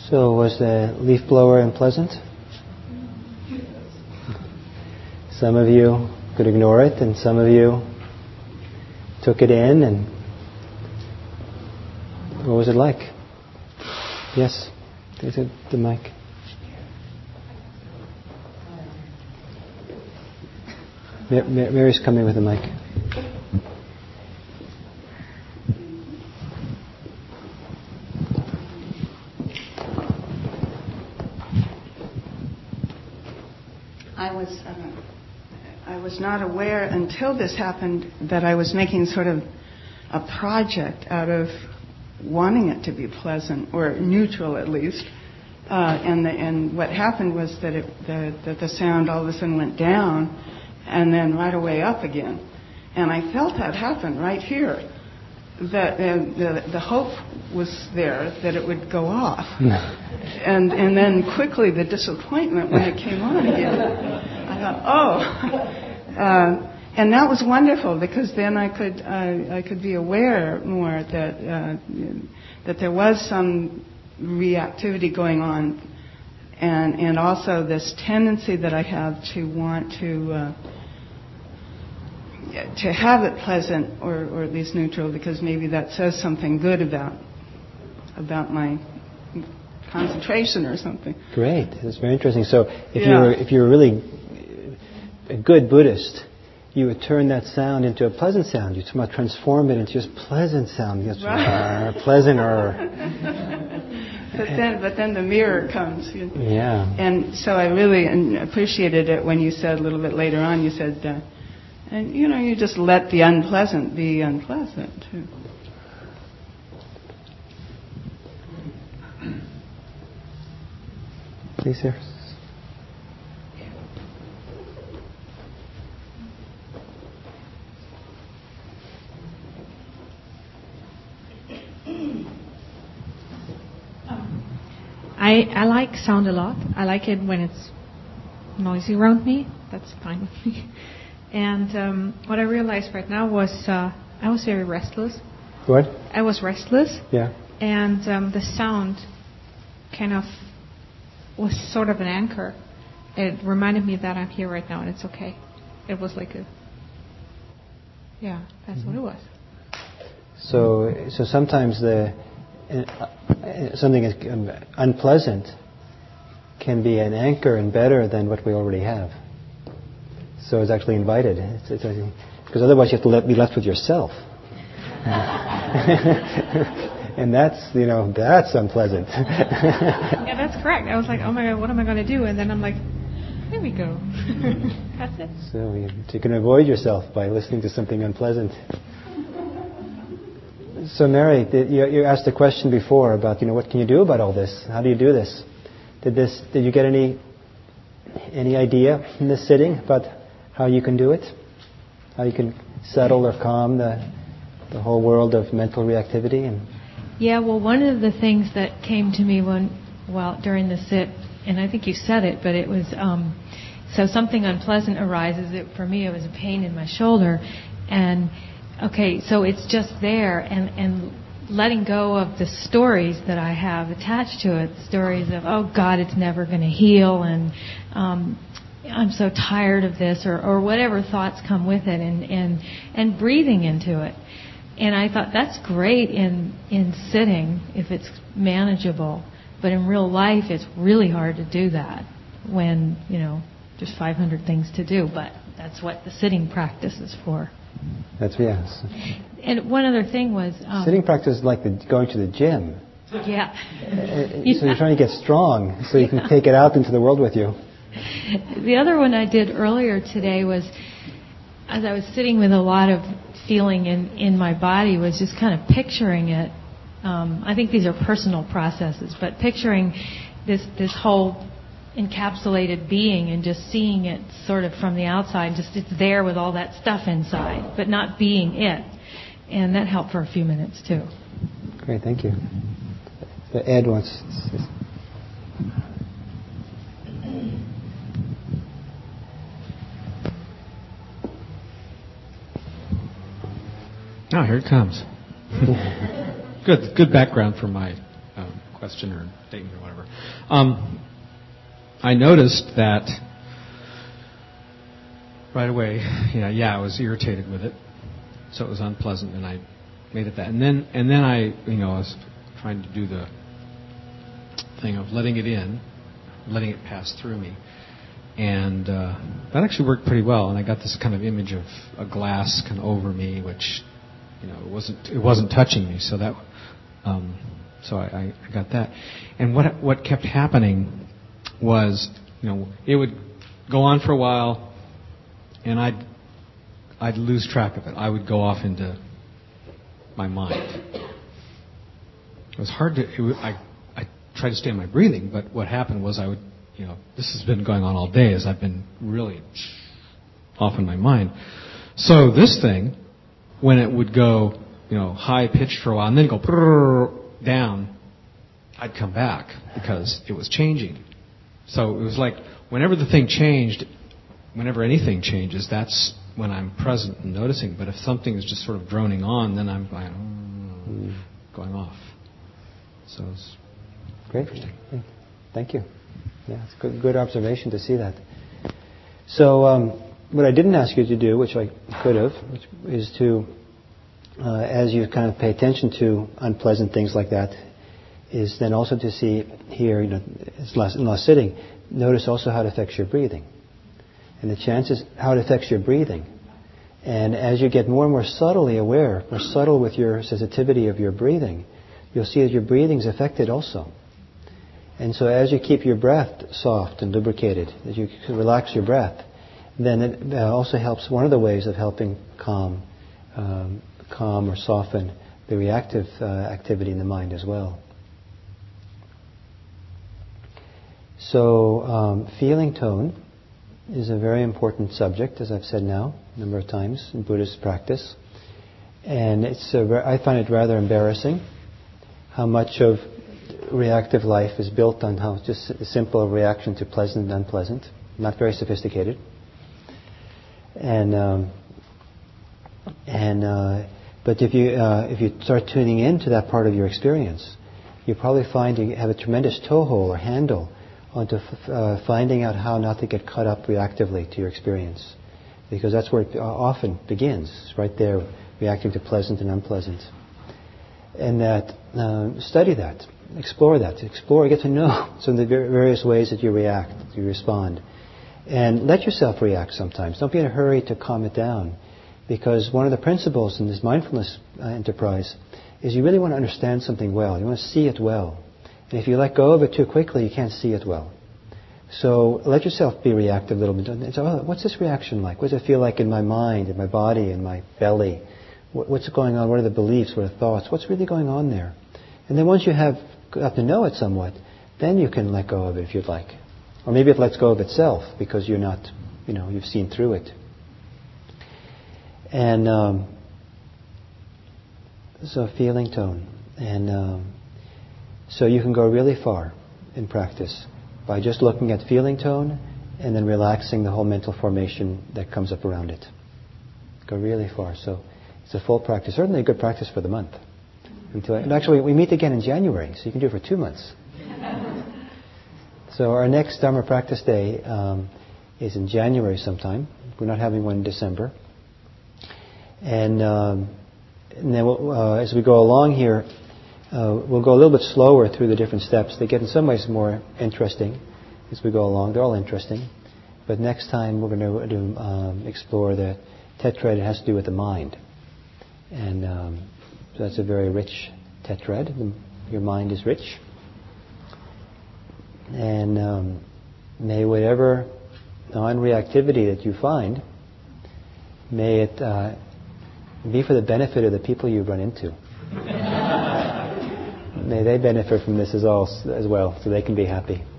So was the leaf blower unpleasant? Some of you could ignore it, and some of you took it in, and what was it like? Yes, there's the mic. Mary's coming with the mic. I was not aware until this happened that I was making sort of a project out of wanting it to be pleasant or neutral at least. And what happened was that the sound all of a sudden went down and then right away up again. And I felt that happen right here. That the hope was there that it would go off. And then quickly the disappointment when it came on again. I thought, and that was wonderful because then I could be aware more that there was some reactivity going on, and also this tendency that I have to want to have it pleasant or at least neutral, because maybe that says something good about my concentration or something. Great, that's very interesting. So if you were really a good Buddhist, you would turn that sound into a pleasant sound. You'd transform it into just pleasant sound. Right. Pleasanter. But then the mirror comes. Yeah. And so I really appreciated it when you said a little bit later on, you said, and you just let the unpleasant be unpleasant too. Please, sir. I like sound a lot. I like it when it's noisy around me. That's fine with me. And what I realized right now was I was very restless. What? I was restless. Yeah. And the sound kind of was sort of an anchor. It reminded me that I'm here right now and it's okay. It was like that's what it was. So sometimes something is unpleasant can be an anchor and better than what we already have. So it's actually invited. Because otherwise you have to be left with yourself. And that's unpleasant. Yeah, that's correct. I was like, oh my God, what am I going to do? And then I'm like, there we go. That's it. So you can avoid yourself by listening to something unpleasant. So Mary, you asked a question before about, what can you do about all this? How do you do this? Did you get any idea in this sitting about how you can do it? How you can settle or calm the whole world of mental reactivity? Yeah, well, one of the things that came to me during the sit, and I think you said it, but it was, so something unpleasant arises. For me, it was a pain in my shoulder. And, okay, so it's just there, and letting go of the stories that I have attached to it, stories of, oh God, it's never going to heal, and I'm so tired of this, or whatever thoughts come with it, and breathing into it. And I thought that's great in sitting if it's manageable, but in real life it's really hard to do that when there's 500 things to do. But that's what the sitting practice is for. Yes. And one other thing was sitting practice is like going to the gym. Yeah. So you're trying to get strong so you can take it out into the world with you. The other one I did earlier today was, as I was sitting with a lot of feeling in my body, was just kind of picturing it. I think these are personal processes, but picturing this whole encapsulated being and just seeing it sort of from the outside, just it's there with all that stuff inside, but not being it. And that helped for a few minutes too. Great, thank you. Ed wants. Oh, here it comes. Good background for my question or statement or whatever. I noticed that right away. I was irritated with it, so it was unpleasant, and I made it that. And then I was trying to do the thing of letting it in, letting it pass through me. And that actually worked pretty well. And I got this kind of image of a glass kind of over me, which it wasn't touching me. So that I got that. And what kept happening was it would go on for a while, and I'd lose track of it. I would go off into my mind. It was hard to. I tried to stay on my breathing, but what happened was I would. This has been going on all day as I've been really off in my mind. So this thing, when it would go, high pitched for a while and then go down, I'd come back because it was changing. So it was like whenever the thing changed, whenever anything changes, that's when I'm present and noticing. But if something is just sort of droning on, then I'm going off. So it's great. Thank you. Yeah, it's a good observation to see that. So what I didn't ask you to do, which I could have, is to, as you kind of pay attention to unpleasant things like that, is then also to see here, it's last sitting, notice also how it affects your breathing. And the chances, how it affects your breathing. And as you get more and more subtly aware, more subtle with your sensitivity of your breathing, you'll see that your breathing is affected also. And so as you keep your breath soft and lubricated, as you relax your breath, then it also helps, one of the ways of helping calm or soften the reactive activity in the mind as well. So feeling tone is a very important subject, as I've said now a number of times in Buddhist practice. And I find it rather embarrassing how much of reactive life is built on how just a simple reaction to pleasant and unpleasant, not very sophisticated. But if you start tuning into that part of your experience, you probably find you have a tremendous toehold or handle onto finding out how not to get caught up reactively to your experience, because that's where it often begins, right there, reacting to pleasant and unpleasant. And that study that. Explore, get to know some of the various ways that you react, you respond. And let yourself react sometimes. Don't be in a hurry to calm it down. Because one of the principles in this mindfulness enterprise is you really want to understand something well. You want to see it well. And if you let go of it too quickly, you can't see it well. So let yourself be reactive a little bit. And so, what's this reaction like? What does it feel like in my mind, in my body, in my belly? What's going on? What are the beliefs? What are the thoughts? What's really going on there? And then once you have got to know it somewhat, then you can let go of it if you'd like. Or maybe it lets go of itself because you're not, you've seen through it. And so feeling tone. And so you can go really far in practice by just looking at feeling tone and then relaxing the whole mental formation that comes up around it. Go really far. So it's a full practice. Certainly a good practice for the month. And actually, we meet again in January, so you can do it for 2 months. So our next Dharma practice day is in January sometime. We're not having one in December. And then as we go along here, we'll go a little bit slower through the different steps. They get in some ways more interesting as we go along. They're all interesting. But next time we're going to explore the tetrad that has to do with the mind. And so that's a very rich tetrad. Your mind is rich. And may whatever non-reactivity that you find, may it be for the benefit of the people you run into. May they benefit from this as well, so they can be happy.